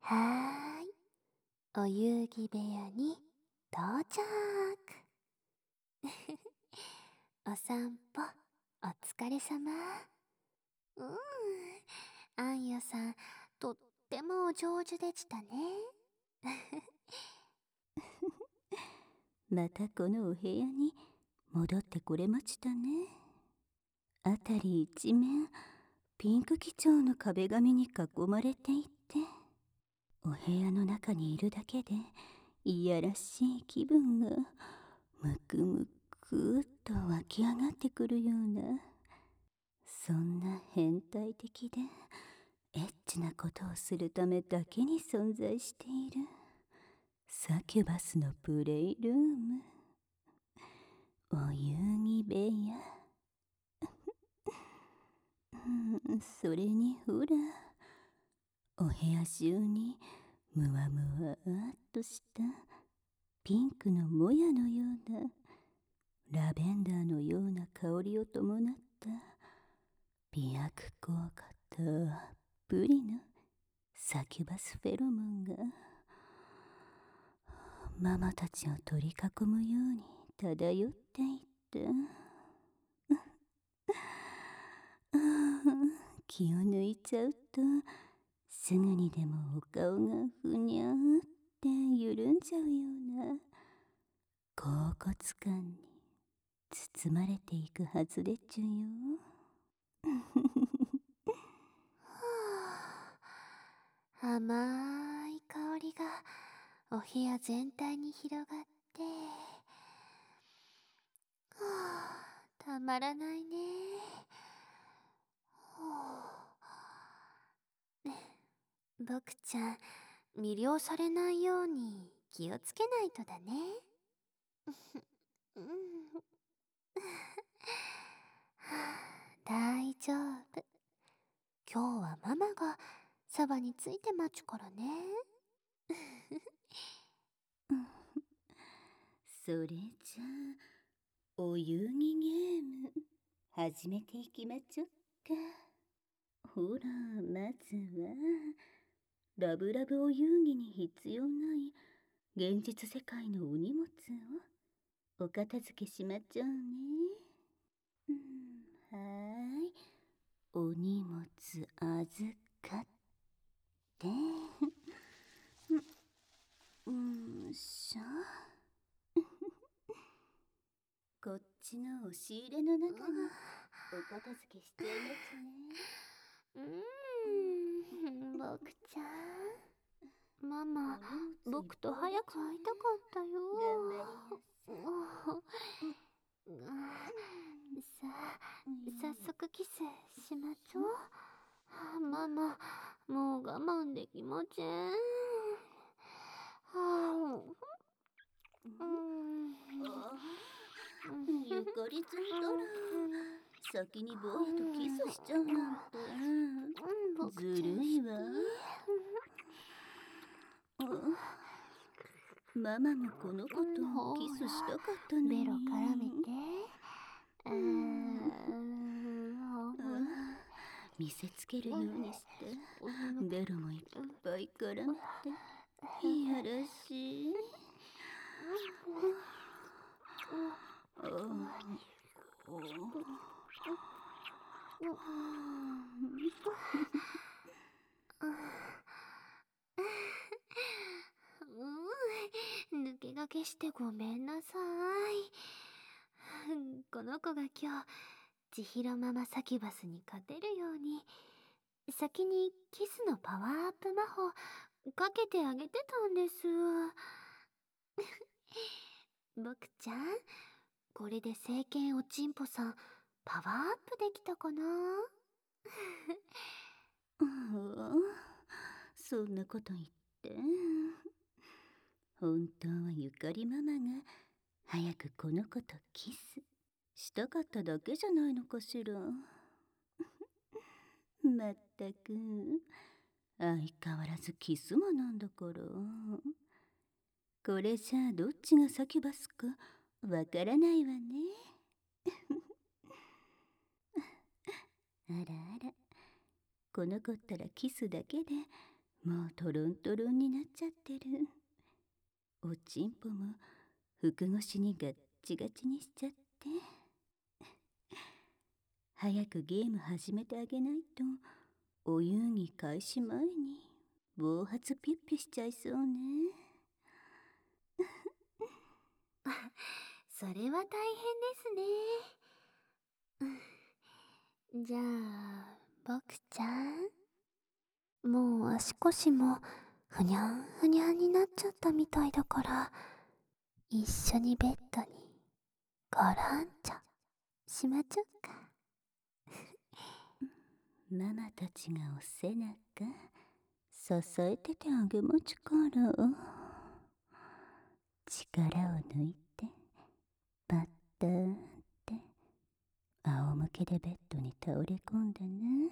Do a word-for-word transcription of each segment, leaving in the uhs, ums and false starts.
はーい、お遊戯部屋に到着。お散歩お疲れ様。うん、あんよさんとってもお上手でしたね。 またこのお部屋に戻ってこれましたね。あたり一面ピンク基調の壁紙に囲まれていて、お部屋の中にいるだけでいやらしい気分がむくむくっと湧き上がってくるような、そんな変態的でエッチなことをするためだけに存在しているサキュバスのプレイルーム、お遊戯部屋。うん、それにほら、お部屋中にむわむわっとしたピンクのもやのような、ラベンダーのような香りを伴った美薬効果たっぷりのサキュバスフェロモンがママたちを取り囲むように漂っていった。気を抜いちゃうとすぐにでもお顔がふにゃーって緩んじゃうような恍惚感に包まれていくはずでっちゅよ。 甘い香りがお部屋全体に広がって、はあ、たまらないね。はあ、僕ちゃん魅了されないように気をつけないとだね。うん、大丈夫。今日はママがそばについて待つからね。 それじゃあお遊戯ゲーム始めていきまちょっか。ほら、まずはラブラブお遊戯に必要ない現実世界のお荷物をお片付けしまちょうね。うん、はーい、お荷物預かってうんしょ。こっちの押し入れの中にお片付けしちゃいますね。 うーん、僕ちゃん、ママ、僕と早く会いたかったよ。 頑張りなさい。 さあ、早速キスしまちょう。ママ、もう我慢できません。はあ、うん、 ゆかりちゃんったら先に坊やとキスしちゃうなんてずるいわ。ママもこの子とキスしたかったのに。 ベロ絡めて。あ見せつけるようにしてベロもいっぱい絡めていやらしい。 うん、抜け駆けしてごめんなさい。この子が今日千尋ママサキュバスに勝てるように先にキスのパワーアップ魔法かけてあげてたんです。僕ちゃん、これで聖剣おちんぽさんパワーアップできたかな。 そんなこと言って本当はゆかりママが早くこの子とキスしたかっただけじゃないのかしら。まったく相変わらずキス魔なんだから。これじゃあどっちがサキュバスかわからないわね。あらあら、この子ったらキスだけでもうトロントロンになっちゃってる。おちんぽも服越しにガッチガチにしちゃって。早くゲーム始めてあげないと、お遊戯開始前に暴発ピュッピュしちゃいそうね。 それは大変ですね。じゃあ僕ちゃん、もう足腰もふにゃんふにゃんになっちゃったみたいだから、一緒にベッドにゴロンチョしまちょうか。 ママたちがお背中支えててあげまちから。力を抜いてパッターって仰向けでベッドに倒れ込んでね。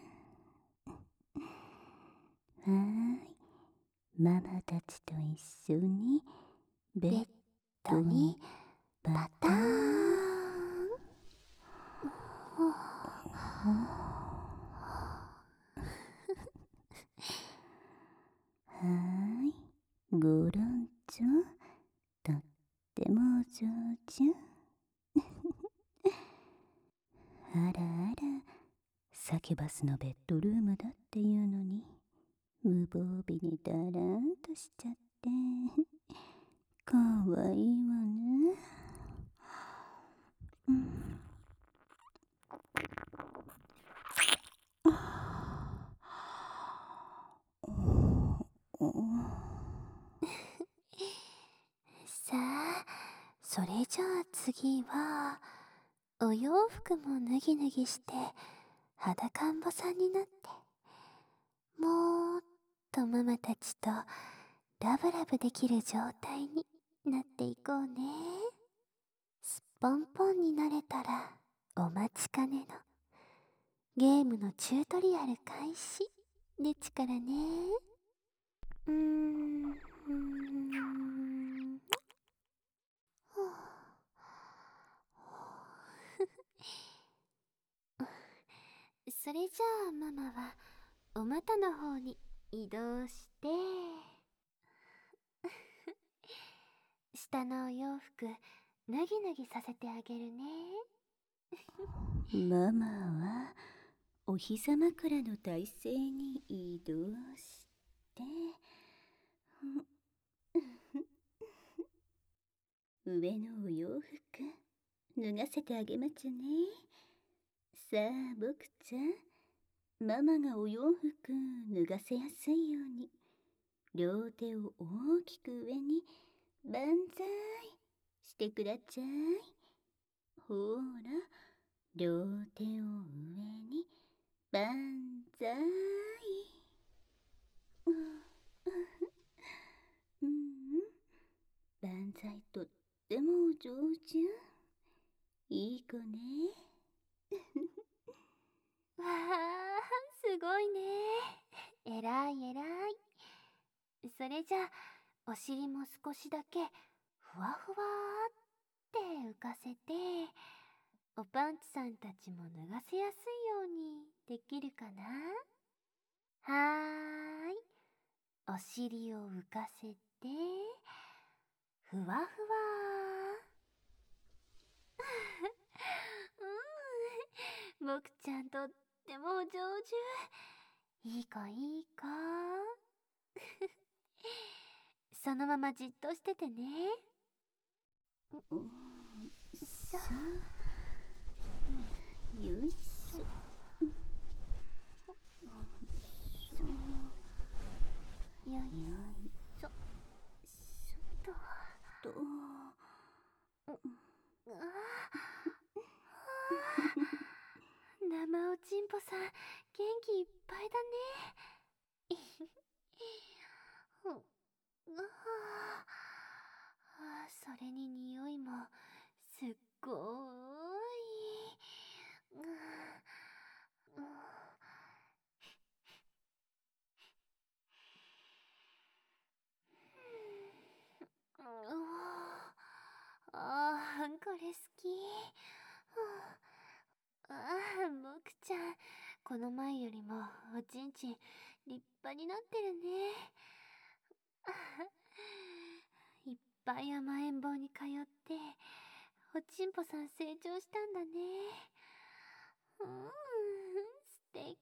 はーい、ママたちと一緒にベッドにパターン。はーい、ごろんちょ、とってもお上手。あらあら、サキュバスのベッドルームだっていうのに、無防備にだらんとしちゃって、かわいいわね。うん。 さあ、それじゃあ次はお洋服も脱ぎ脱ぎして裸んぼさんになって、もっとママたちとラブラブできる状態になっていこうね。すっぽんぽんになれたらお待ちかねのゲームのチュートリアル開始でちからね。うーんうーんそれじゃあママはお股の方に移動して下のお洋服脱ぎ脱ぎさせてあげるね。 ママはお膝枕の体勢に移動して、上のお洋服脱がせてあげまちゅね。さあ僕ちゃん、ママがお洋服脱がせやすいように両手を大きく上に万歳してくだちゃい。ほら、両手を上に万歳。うんうん、万歳とってもお上手。いい子ね。 わあ、すごいね。えらいえらい。それじゃあお尻も少しだけふわふわーって浮かせて、おパンツさんたちも脱がせやすいようにできるかな。はーい、お尻を浮かせてふわふわーうん、僕ちゃんとってもお上手。いい子いい子そのままじっとしててね。 おーしょよいしょ。 よいよいしょと。 と。 ああ生おちんぽさん元気いっぱいだね。ふんああ、それに匂いもすっごーい。うんうんああ、これ好き。ああ、僕ちゃん、この前よりもおちんちん立派になってるね。いっぱい甘えん坊に通っておちんぽさん成長したんだね。うん、素敵。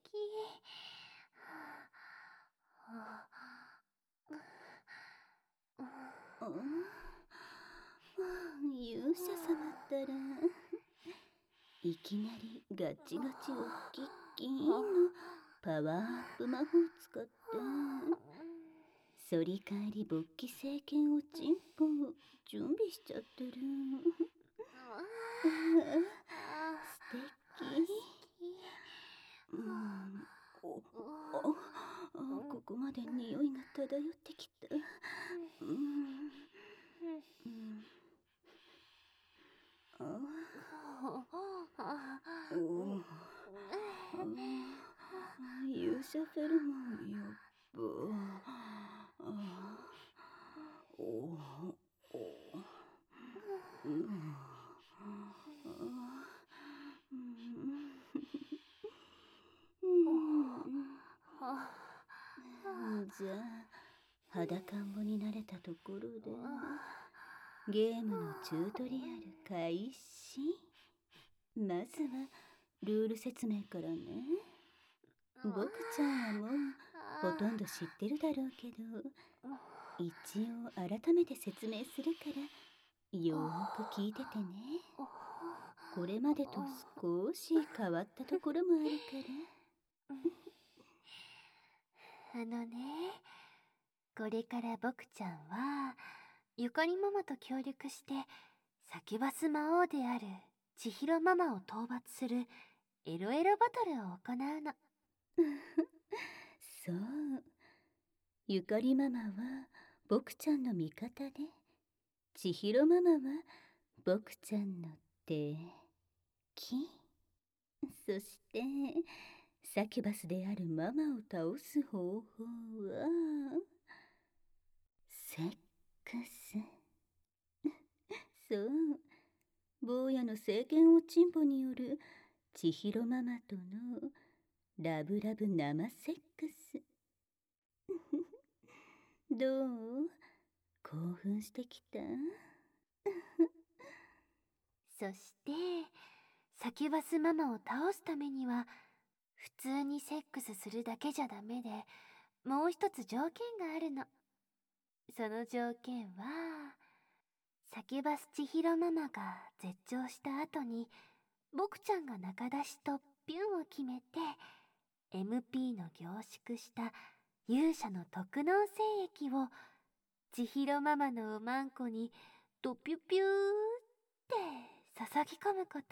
勇者様ったらいきなりガチガチおっきっきーのパワーアップ魔法使って反り返り勃起聖剣おちんぽ準備しちゃってる。素敵。うんおあここまで匂いが漂ってきた。うんうんあお勇者フェロモンやっぱおおうんじゃあ裸んぼになれたところでゲームのチュートリアル開始。まずはルール説明からね。僕ちゃんはもうほとんど知ってるだろうけど、一応改めて説明するからよーく聞いててね。これまでと少し変わったところもあるからあのね、これから僕ちゃんはゆかりママと協力してサキュバス魔王である千尋ママを討伐するエロエロバトルを行うの。 そう、ゆかりママは僕ちゃんの味方で、千尋ママは僕ちゃんの敵。そしてサキュバスであるママを倒す方法はセックス。そう、坊やの聖剣おちんぽによる千尋ママとのラブラブ生セックス。どう？興奮してきた？ そしてサキュバスママを倒すためには普通にセックスするだけじゃダメで、もう一つ条件があるの。その条件はサキュバス千尋ママが絶頂した後に僕ちゃんが中出しとピュンを決めて エムピー の凝縮した勇者の特納精液を千尋ママのおまんこにドピュピューって注ぎ込むこと。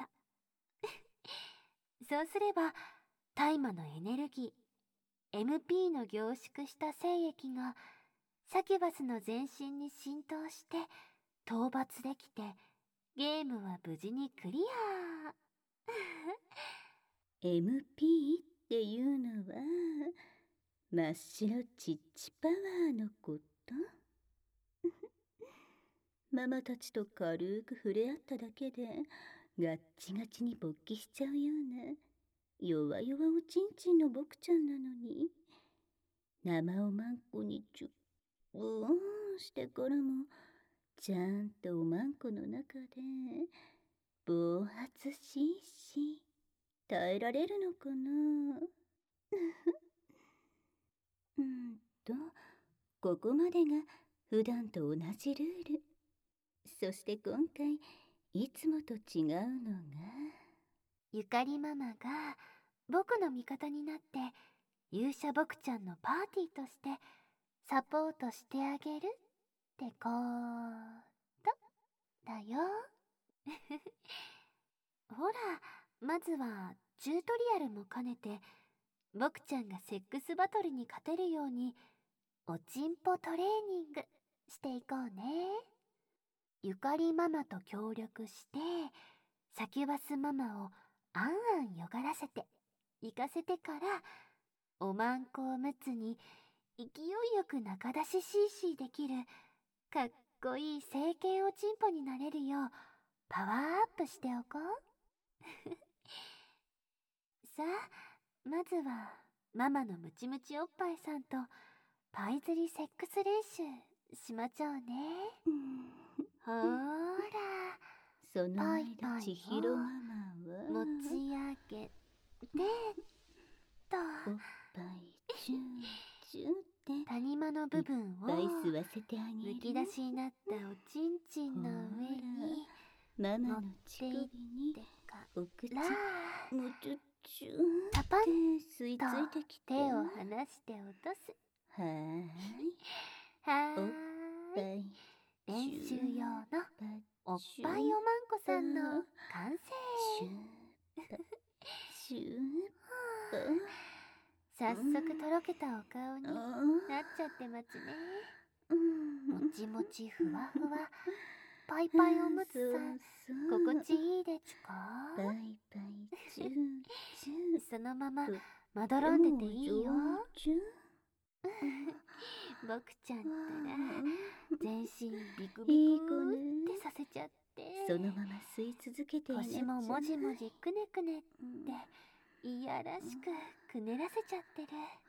そうすれば大麻のエネルギー エムピー の凝縮した精液がサキュバスの全身に浸透して討伐できてゲームは無事にクリア。 エムピー っていうのは真っ白チッチパワーのこと。ママたちと軽く触れ合っただけでガッチガチに勃起しちゃうような弱々おちんちんの僕ちゃんなのに、生おまんこにチュッブーンしてからもちゃんとおまんこの中で暴発しいし耐えられるのかな。うんとここまでが普段と同じルール。そして今回いつもと違うのが、 ゆかりママが僕の味方になって勇者僕ちゃんのパーティーとしてサポートしてあげるってことだよ。ほら、まずはチュートリアルも兼ねて僕ちゃんがセックスバトルに勝てるようにおちんぽトレーニングしていこうね。ゆかりママと協力してサキュバスママをあんあんよがらせて行かせてからおまんこをむつに勢いよく中出しシーシーできるかっこいい聖剣おちんぽになれるようパワーアップしておこう。さあ、まずはママのムチムチおっぱいさんとパイ釣りセックス練習しまちょうね。ほーら、 そのパイパイを間千尋ママは持ち上げてと、 おっぱいチューチューって谷間の部分をいっぱい吸わせてあげる。 むき出しになったおちんちんの上にママの持っていっ乳首にてかお口ら、 むちゅちゅータパンって吸い付いてきて、 手を離して落とす。 はーい、 はおっぱーい、 い練習用のおっチューぱいおまんこさんの完成。 シューパシューパ早速とろけたお顔になっちゃってますね。もちもちふわふわパイパイおむつさん、心地いいでちゅか？ パイパイチューチューそのまままどろんでていいよ。僕ちゃんったら全身ビクビクってさせちゃって、 そのまま吸い続けていな腰ももじもじくねくねっていやらしくくねらせちゃってる。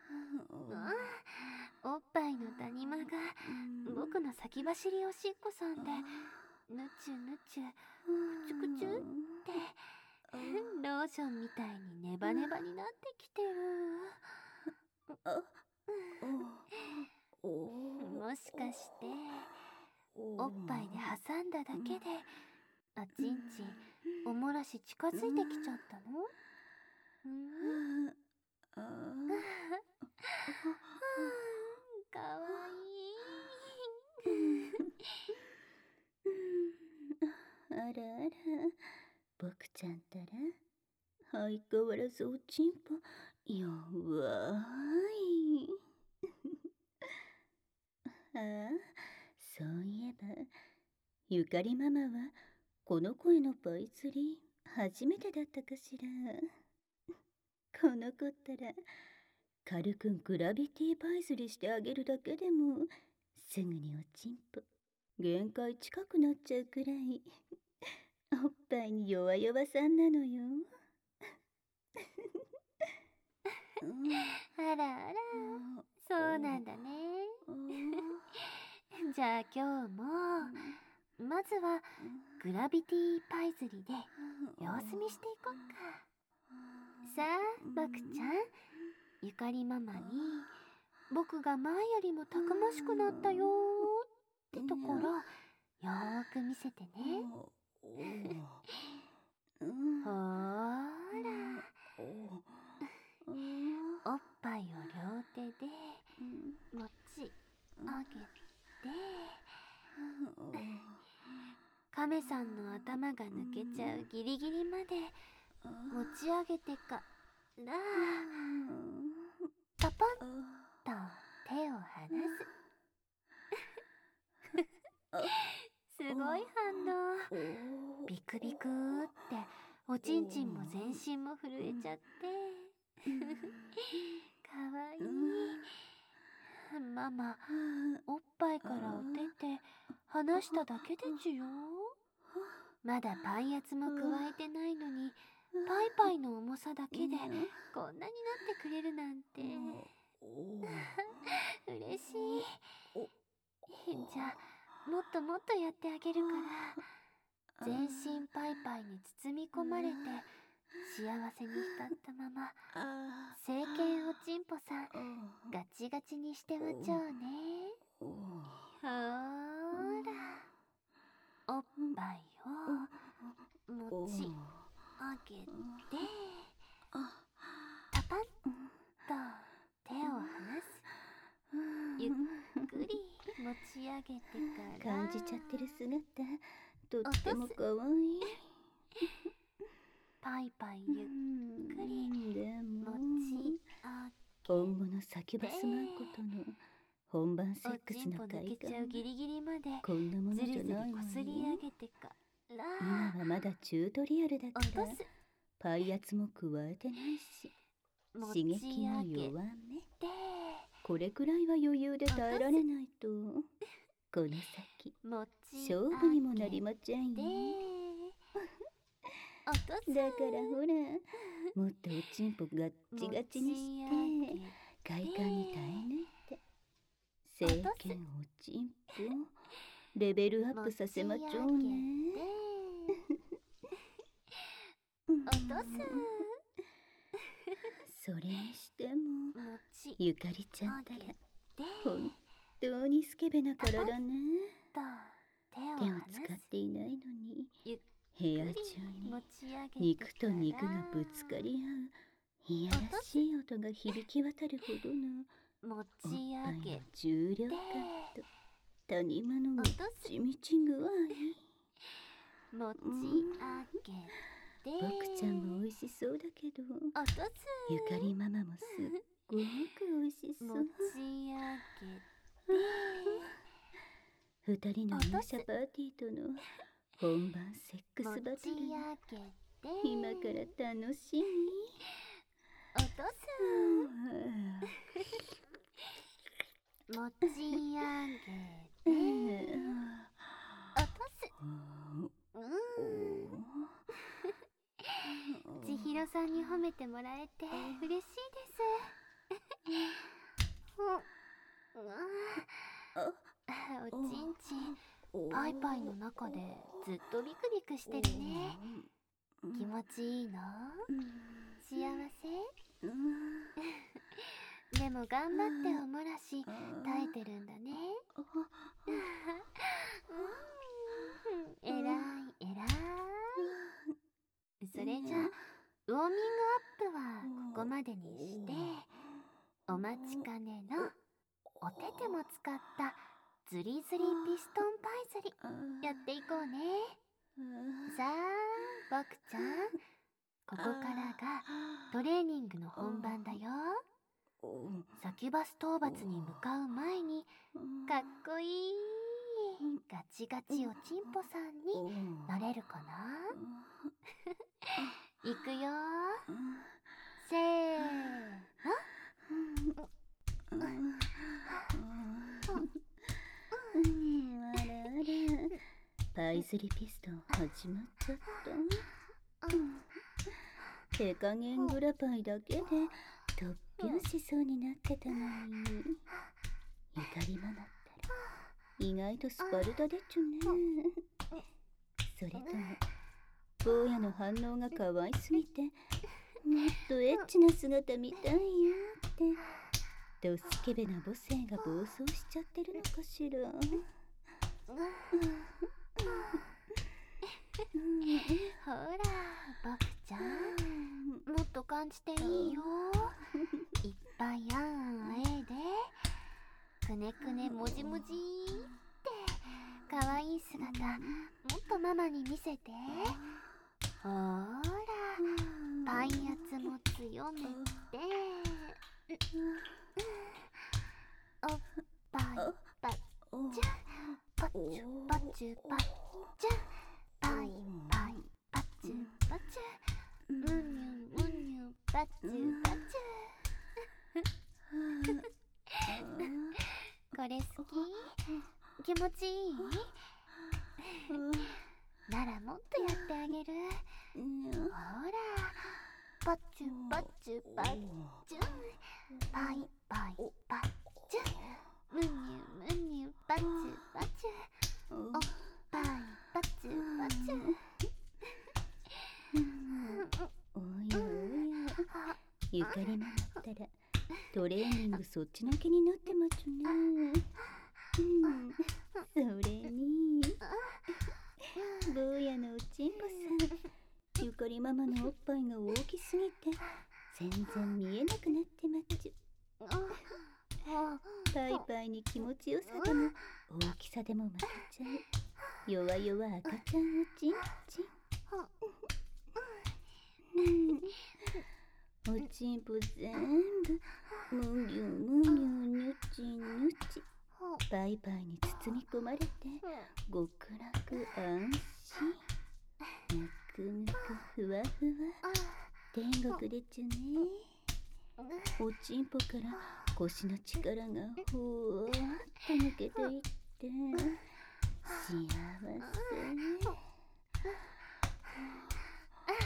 おっぱいの谷間が僕の先走りおしっこさんでぬちゅぬちゅくちゅくちゅってローションみたいにネバネバになってきてる。もしかしておっぱいで挟んだだけでおちんちんおもらし近づいてきちゃったの？んーかわいい。 あらあら、僕ちゃんたら相変わらずおちんぽ弱い。ああ、そういえばゆかりママはこの子へのパイ釣り初めてだったかしら。この子ったら軽くグラビティパイ釣りしてあげるだけでもすぐにおちんぽ限界近くなっちゃうくらいおっぱいに弱々さんなのよ。 あらあら、そうなんだね。じゃあ今日もまずはグラビティパイ釣りで様子見していこっか。さあ僕ちゃん、ゆかりママに僕が前よりもたくましくなったよーってところよーく見せてね。ほーら、おっぱいを両手で持ち上げて、亀さんの頭が抜けちゃうギリギリまで持ち上げてからパパンと手を離す。すごい反応。ビクビクーっておちんちんも全身も震えちゃってかわいい。ママ、おっぱいからお手手離しただけでちゅよ。まだパイ圧も加えてないのにパイパイの重さだけでこんなになってくれるなんて嬉しい。じゃあもっともっとやってあげるから、全身パイパイに包み込まれて幸せに浸ったまま成犬おちんぽさんガチガチにしてまちゃうね。ほーら、おっぱいを持ち上げてパパンと手を離す。ゆっくり持ち上げてから感じちゃってる姿とってもかわいい。 パイパイゆっくりでも持ち上げて本物サキュバスマンコとの本番セックスのおちんぽ抜快けちゃう感ギリギリまでこんなものずじゃるずるこないわよ。 すり上げてから今はまだチュートリアルだから落とす。 パイ圧も加えてないし持刺激ちも上げ弱め。 てこれくらいは余裕で耐えられないとこの先持ち勝負にもなりまちゃい上げね。 て落とす。 だからほら、もっとおちんぽガッチガチにして快感に耐え抜いて聖剣おちんぽレベルアップさせまちょうね。 落とす。 それにしてもゆかりちゃんったら本当にスケベな体ね。手を使っていないのに部屋中に肉と肉がぶつかり合ういやらしい音が響き渡るほどのおっぱいの重量感と谷間のみちみち具合。 持ち上げて、 僕ちゃんも美味しそうだけどゆかりママもすっごく美味しそう。 持ち上げ二人の入社パーティーとの本番セックスバトル今から楽しみ。 落とす。持ち上げて、落とす。千尋さんに褒めてもらえて嬉しいです。おちんちんパイパイの中でずっとビクビクしてるね。気持ちいいの？幸せ？でも頑張っておもらし耐えてるんだね。えらいえらい。それじゃあウォーミングアップはここまでにしてお待ちかねのお手手も使ったズリズリピストンパイズリやっていこうね。さあ僕ちゃん、ここからがトレーニングの本番だよ。サキュバス討伐に向かう前にかっこいいガチガチおちんぽさんになれるかな。いくよせーの。 あらあらパイズリピストン始まっちゃった。手加減グラパイだけで突拍しそうになってたのにゆかりママったら意外とスパルタでちゅね。それとも坊やの反応が可愛すぎてもっとエッチな姿見たいよってドスケベな母性が暴走しちゃってるのかしら。 ほら僕ちゃん、もっと感じていいよ。いっぱいあんあえでくねくねもじもじってかわいい姿もっとママに見せて。ほらパイ圧も強めておっぱいパッチャパチュパチュパッチャパイパイパチュパチュムニュムニュパチュパチュこれ好き？気持ちいい？ならもっとやってあげる。ほらパチュパチュパッチュパイパイパッチュムニュムニュパチュパチュおっぱいパチュパチュ。 おやおやゆかりママったらトレーニングそっちのけになってまちゅね。うんそれに坊やのおちんぽさんゆかりママのおっぱいが大きすぎて全然見えなくなってまちゅ。パイパイに気持ちよさでも大きさでも負けちゃう弱々赤ちゃんおちんちん。おちんぽ全部むぎゅむぎゅにゅちにゅちパイパイに包み込まれて極楽安心ぬくぬくふわふわ天国でちゅね。おちんぽから腰の力がふわっと抜けていって幸せ。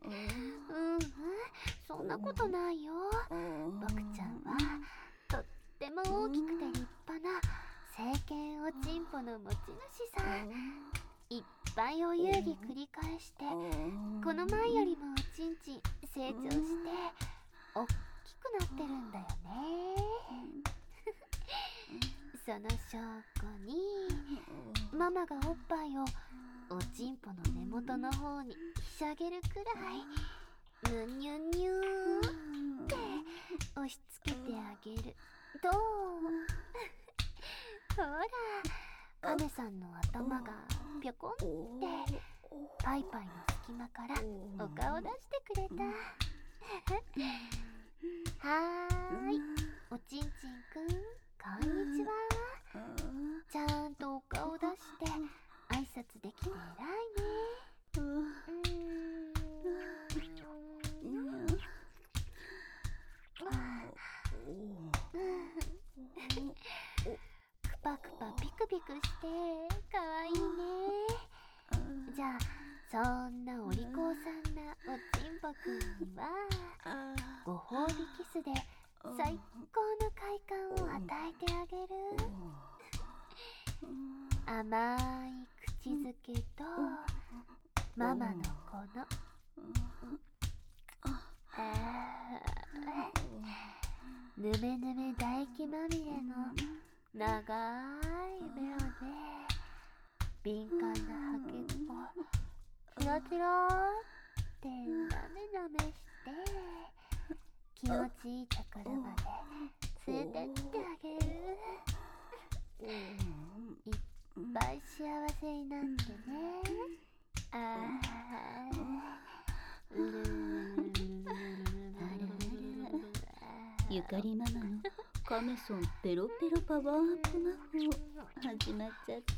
うん、そんなことないよ。僕ちゃんはとっても大きくて立派な成犬おちんぽの持ち主さん。いっぱいお遊戯繰り返してこの前よりもおちんちん成長しておっきくなってるんだよね。その証拠にママがおっぱいをおちんぽの根元の方にひしゃげるくらいむにゅにゅーって押し付けてあげるとほらカメさんの頭がぴょこんってパイパイの隙間からお顔出してくれた。はーい、おちんちんくんこんにちは。ちゃんとお顔出して挨拶できて偉いね。うーんクパクパピクピクしてかわいいね。じゃあそんなお利口さんなおちんぽくんにはご褒美キスで最高の快感を与えてあげる。甘い口づけとママのこのぬめぬめ唾液まみれの長い目をね、敏感なハケっぽキラキラってなめなめして気持ちいいところまで連れてってあげる。いっぱい幸せになってね。あーうるゆかりママのカメソンペロペロパワーアップ魔法始まっちゃった。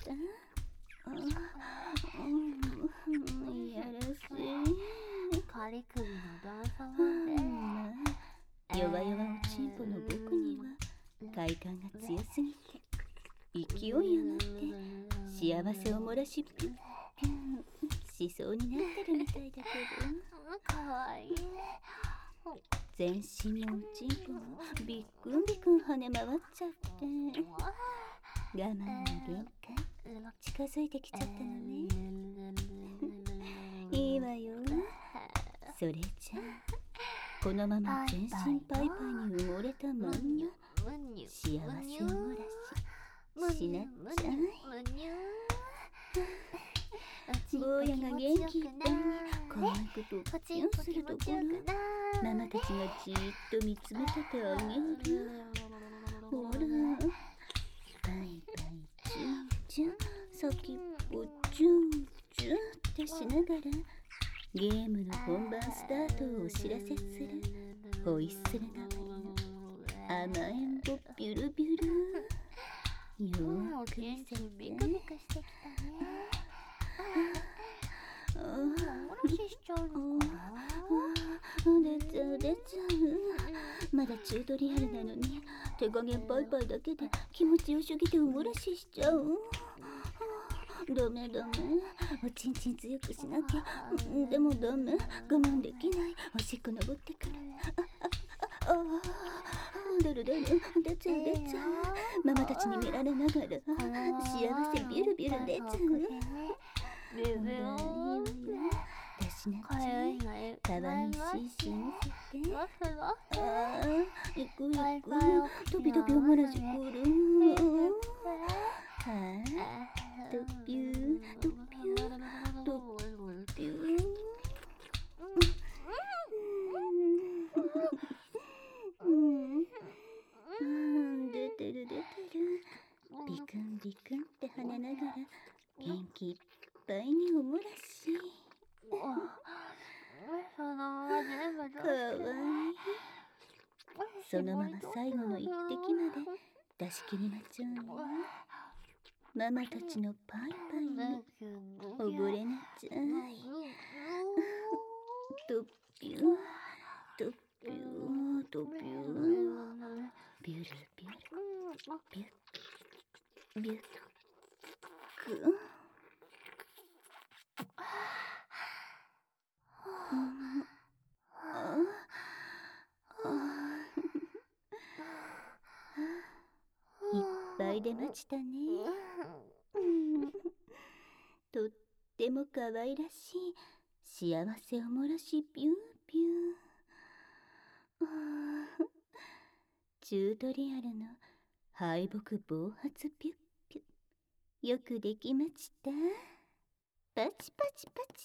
いやらしい。 カリ首の段差まで弱々おちんぽの僕には快感が強すぎて勢い余って幸せを漏らししそうになってるみたいだけど、 かわいい。 全身のおちんぽもビックンビックン跳ね回っちゃって我慢の限界近づいてきちゃったのね。いいわよ。それじゃあこのまま全身パイパイに埋もれたまんま幸せを漏らししなっちゃい。坊やが元気いっぱいに可愛くとっぴゅんするところママたちがじーっと見つめててあげる。ほらパイパイチュンチュン先っぽチュンチュンってしながらゲームの本番スタートをお知らせするホイッスル代わりの甘えんぼビュルビュル。よーく見せて。 ビクビクしてきたね。おろししちゃうのかな。 出ちゃう出ちゃう。まだチュートリアルなのに手加減パイパイだけで気持ちよすぎてお漏らししちゃう。ダメダメ、おちんちん強くしなきゃ。でもダメ、我慢できない。おしっこ登ってくる。ああ出る出る出ちゃう出ちゃう。ママたちに見られながら幸せビュルビュル出ちゃう。 ビュルビュル出しなっちゃい。かわいいシーシー見せて。ああ行く行く。とびとびお漏らしくる。はあとぴゅーとぴゅーとぴゅー。出てる出てる。ビクンビクンって跳ねながら元気いっぱいにお漏らし。 そのまま全部かわいい。そのまま最後の一滴まで出し切りまちょうね。ママたちのパイパイに溺れなちゃい。とぴゅーとぴゅーとぴゅービュルビュルビュッビュッくん。 ぱい出ましたね。うんとっても可愛らしい幸せおもらしピューピュー。あーチュートリアルの敗北暴発ピュッピュよくできました。パチパチパチ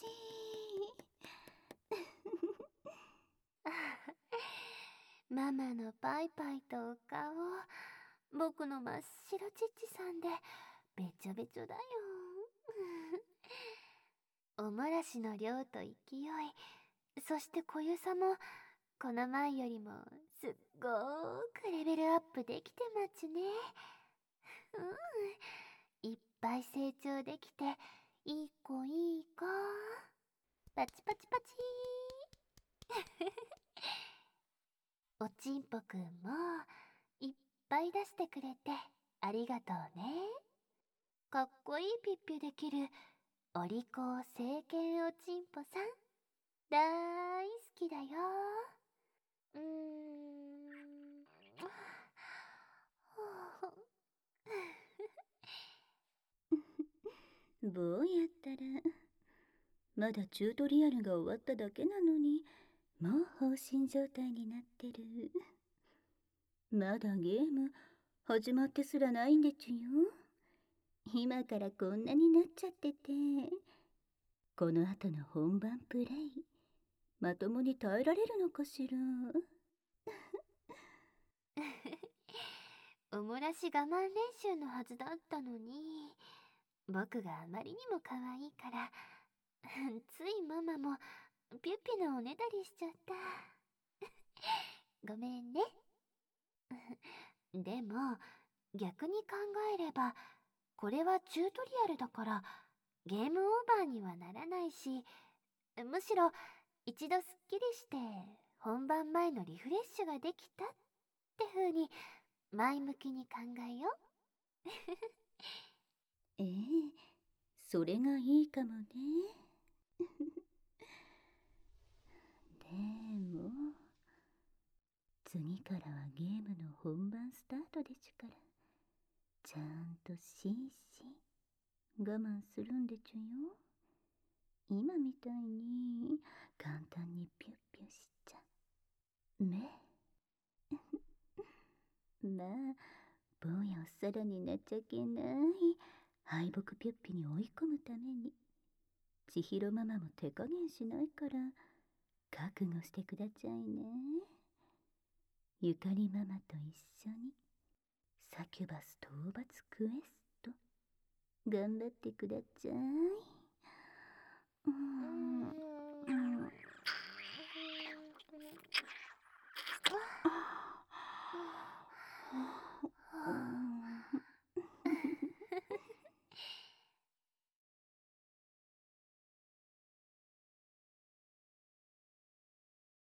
ママのパイパイとお顔、僕の真っ白チッチさんでべちょべちょだよ。おもらしの量と勢い、そして濃ゆさもこの前よりもすっごーくレベルアップできてまちね。うん、いっぱい成長できていい子いい子。パチパチパチー。おちんぽくんもいっぱい出してくれてありがとうね。かっこいいピッピュできるお利口聖剣おちんぽさんだいすきだよ。うーんどうやったら。まだチュートリアルが終わっただけなのにもう放心状態になってる。まだゲーム始まってすらないんでちゅよ。今からこんなになっちゃってて、この後の本番プレイまともに耐えられるのかしら。 おもらし我慢練習のはずだったのに、僕があまりにも可愛いからついママもピュッピのおねだりしちゃった。ごめんね。でも逆に考えればこれはチュートリアルだからゲームオーバーにはならないし、むしろ一度すっきりして本番前のリフレッシュができたって風に前向きに考えよう。 ええ、それがいいかもね。でも次からはゲームの本番スタートでちゅから、ちゃんとしーし我慢するんでちゅよ。今みたいに簡単にピュッピュしちゃね。まあ坊やおっさらになっちゃけない敗北ピュッピに追い込むために千尋ママも手加減しないから覚悟してくだちゃいね。ゆかりママと一緒にサキュバス討伐クエスト頑張ってくだちゃい。